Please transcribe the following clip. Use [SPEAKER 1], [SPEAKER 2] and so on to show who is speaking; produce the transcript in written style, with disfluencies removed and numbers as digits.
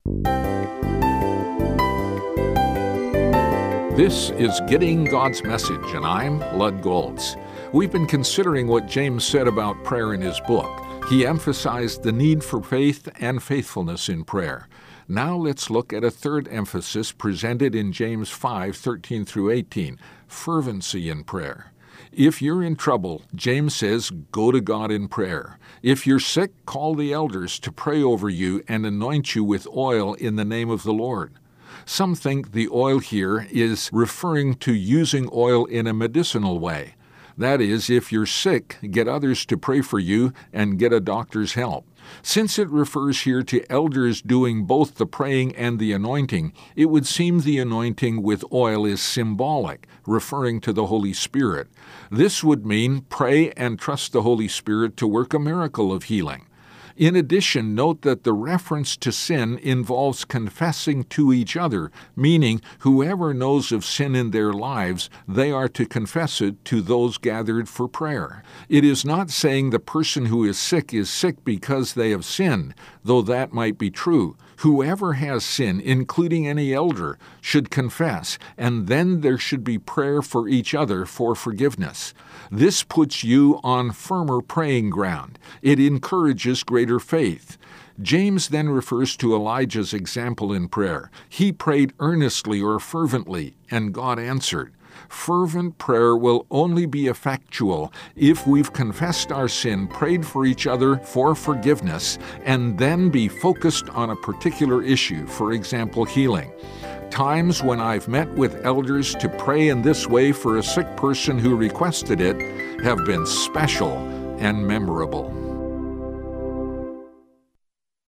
[SPEAKER 1] This is Getting God's Message, and I'm Lud Goltz. We've been considering what James said about prayer in his book. He emphasized the need for faith and faithfulness in prayer. Now let's look at a third emphasis presented in James 5:13 through 18, fervency in prayer. If you're in trouble, James says, go to God in prayer. If you're sick, call the elders to pray over you and anoint you with oil in the name of the Lord. Some think the oil here is referring to using oil in a medicinal way. That is, if you're sick, get others to pray for you and get a doctor's help. Since it refers here to elders doing both the praying and the anointing, it would seem the anointing with oil is symbolic, referring to the Holy Spirit. This would mean pray and trust the Holy Spirit to work a miracle of healing. In addition, note that the reference to sin involves confessing to each other, meaning whoever knows of sin in their lives, they are to confess it to those gathered for prayer. It is not saying the person who is sick because they have sinned, though that might be true. Whoever has sin, including any elder, should confess, and then there should be prayer for each other for forgiveness. This puts you on firmer praying ground. It encourages greater faith. James then refers to Elijah's example in prayer. He prayed earnestly or fervently, and God answered. Fervent prayer will only be effectual if we've confessed our sin, prayed for each other for forgiveness, and then be focused on a particular issue, for example, healing. Times when I've met with elders to pray in this way for a sick person who requested it have been special and memorable.